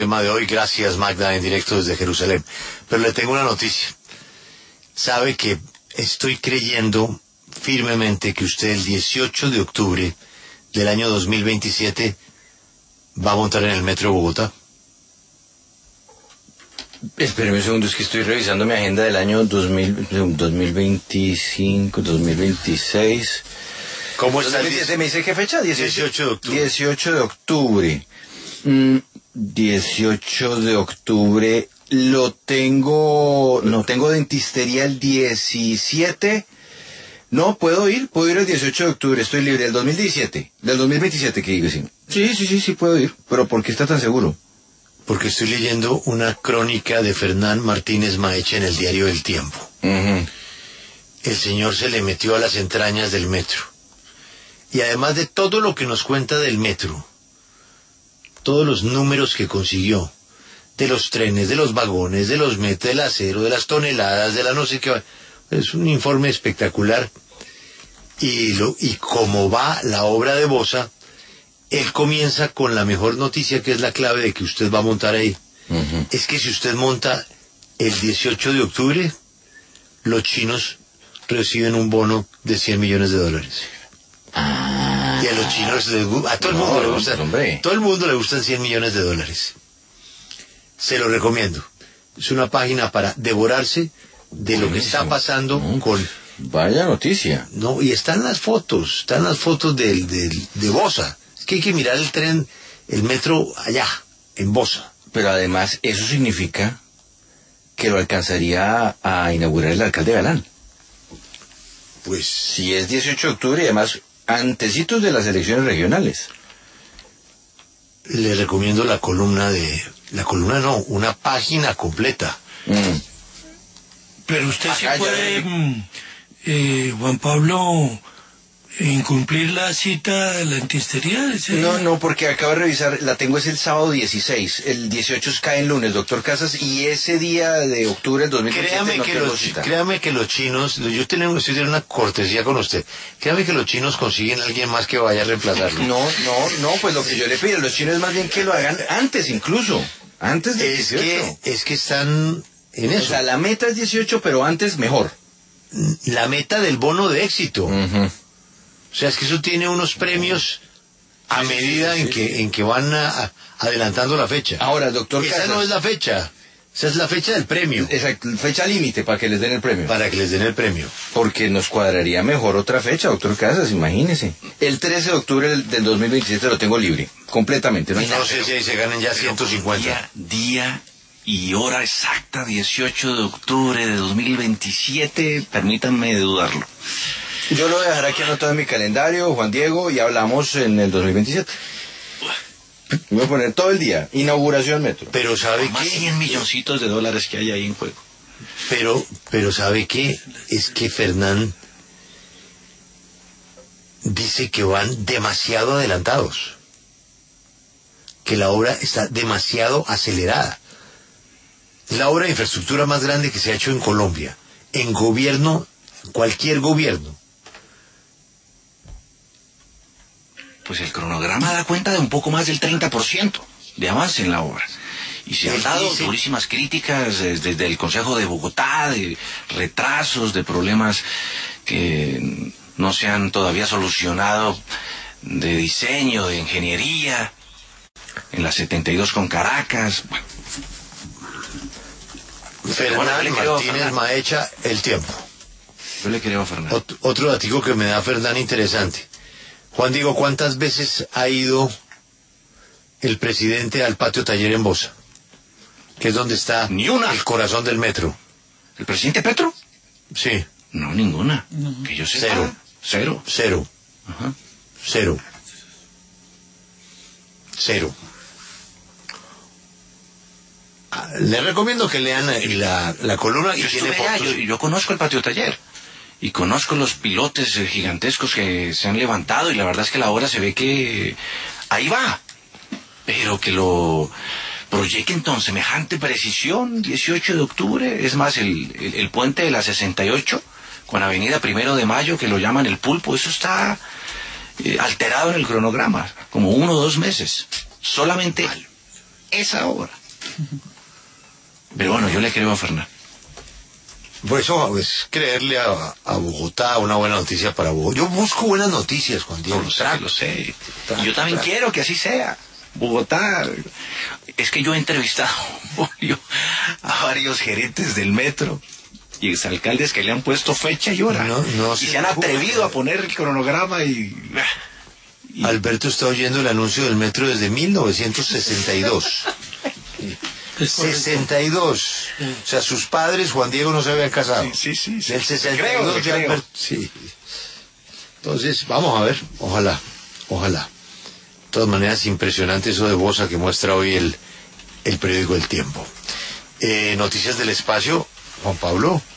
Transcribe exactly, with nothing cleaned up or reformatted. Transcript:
tema de hoy, gracias Magda, en directo desde Jerusalén. Pero le tengo una noticia. Sabe que estoy creyendo firmemente que usted el dieciocho de octubre del año dos mil veintisiete va a montar en el metro de Bogotá. Espéreme un segundo, es que estoy revisando mi agenda del año dos mil, dos mil veinticinco, dos mil veintiséis. ¿Cómo está el diecisiete? ¿Me dice qué fecha? dieciocho de octubre. dieciocho de octubre. Mm, dieciocho de octubre. Lo tengo... No, tengo dentistería el diecisiete. No, puedo ir, puedo ir el dieciocho de octubre, estoy libre. Del dos mil diecisiete. Del dos mil veintisiete, que digo, sí. Sí, sí, sí, sí, puedo ir. Pero ¿por qué está tan seguro? Porque estoy leyendo una crónica de Fernán Martínez Maecha en el diario El Tiempo. Uh-huh. El señor se le metió a las entrañas del metro. Y además de todo lo que nos cuenta del metro, todos los números que consiguió, de los trenes, de los vagones, de los metros, del acero, de las toneladas, de la no sé qué, es un informe espectacular. Y, lo, y como va la obra de Bosa, él comienza con la mejor noticia, que es la clave de que usted va a montar ahí. Uh-huh. Es que si usted monta el dieciocho de octubre, los chinos reciben un bono de cien millones de dólares. Ah, y a los chinos les gusta, a todo el mundo no, le gusta, hombre. todo el mundo le gustan cien millones de dólares. Se lo recomiendo. Es una página para devorarse de lo que está pasando no, con... Vaya noticia. No, y están las fotos, están las fotos del, del, de Bosa. Es que hay que mirar el tren, el metro allá, en Bosa. Pero además, eso significa que lo alcanzaría a inaugurar el alcalde Galán. Pues... Si es dieciocho de octubre y además antecitos de las elecciones regionales. Le recomiendo la columna de... La columna no, una página completa. Mm. Pero usted sí Acá puede, ya... eh, Juan Pablo, incumplir la cita de la dentistería. ¿Sí? No, no, porque acabo de revisar, la tengo es el sábado dieciséis, el dieciocho cae en lunes, doctor Casas, y ese día de octubre del dos mil veintisiete créame no que tengo los, cita. Créame que los chinos, yo tengo, estoy teniendo una cortesía con usted, créame que los chinos consiguen a alguien más que vaya a reemplazarlo. No, no, no, pues lo que yo le pido a los chinos es más bien que lo hagan antes incluso, antes del es dieciocho. que Es que están en eso. O sea, la meta es dieciocho, pero antes mejor. La meta del bono de éxito. Uh-huh. O sea, es que eso tiene unos premios a medida en que en que van a, a, adelantando la fecha. Ahora, doctor Esa Casas, no es la fecha, esa es la fecha del premio. Exacto, fecha límite para que les den el premio. Para que les den el premio. Porque nos cuadraría mejor otra fecha, doctor Casas, imagínese. El trece de octubre del, del dos mil veintisiete lo tengo libre, completamente. No, Y no sé si ahí se ganan ya ciento cincuenta. Día, día y hora exacta, dieciocho de octubre de dos mil veintisiete, permítanme dudarlo. Yo lo dejaré aquí anotado en mi calendario, Juan Diego, y hablamos en el dos mil veintisiete. Voy a poner todo el día, inauguración metro. Pero ¿sabe Más qué? cien milloncitos de dólares que hay ahí en juego. Pero, pero ¿sabe qué? Es que Fernán dice que van demasiado adelantados. Que la obra está demasiado acelerada. La obra de infraestructura más grande que se ha hecho en Colombia. En gobierno, cualquier gobierno. Pues el cronograma da cuenta de un poco más del treinta por ciento de avance en la obra. Y se han dado dice... durísimas críticas desde, desde el Consejo de Bogotá, de retrasos, de problemas que no se han todavía solucionado, de diseño, de ingeniería, en la setenta y dos con Caracas. Bueno. Fernán Martínez Maecha, El Tiempo. Yo le creo a Fernán. Ot- otro datico que me da Fernán interesante. Juan Diego, ¿cuántas veces ha ido el presidente al patio taller en Bosa? Que es donde está Ni una. el corazón del metro. ¿El presidente Petro? Sí. No, ninguna. No. Que yo sepa. Cero. Cero. Cero. Ajá. Cero. Cero. Ah, le recomiendo que lean la, la columna y Yo tiene estuve allá, fotos. yo, yo conozco el patio taller. Y conozco los pilotes eh, gigantescos que se han levantado y la verdad es que la obra se ve que ahí va. Pero que lo proyecten con semejante precisión, dieciocho de octubre, es más, el, el, el puente de la sesenta y ocho con Avenida Primero de Mayo, que lo llaman el Pulpo, eso está eh, alterado en el cronograma, como uno o dos meses. Solamente esa hora. Pero bueno, yo le creo a Fernando. Pues eso es creerle a, a Bogotá una buena noticia para Bogotá. Yo busco buenas noticias, Juan Diego. No, lo sé, Trato. lo sé. Trato, Y yo también trato. quiero que así sea. Bogotá. Es que yo he entrevistado Julio, a varios gerentes del metro y exalcaldes que le han puesto fecha y hora. No, no y se se han preocupe. atrevido a poner el cronograma y... y- Alberto está oyendo el anuncio del metro desde mil novecientos sesenta y dos. Es correcto. sesenta y dos. O sea, sus padres, Juan Diego, no se habían casado. Sí, sí, sí, sí. Del sesenta y Creo, dos ya creo. Alberto- sí. Entonces, vamos a ver. Ojalá, ojalá. De todas maneras, impresionante eso de Bosa que muestra hoy el, el periódico El Tiempo. Eh, noticias del espacio, Juan Pablo.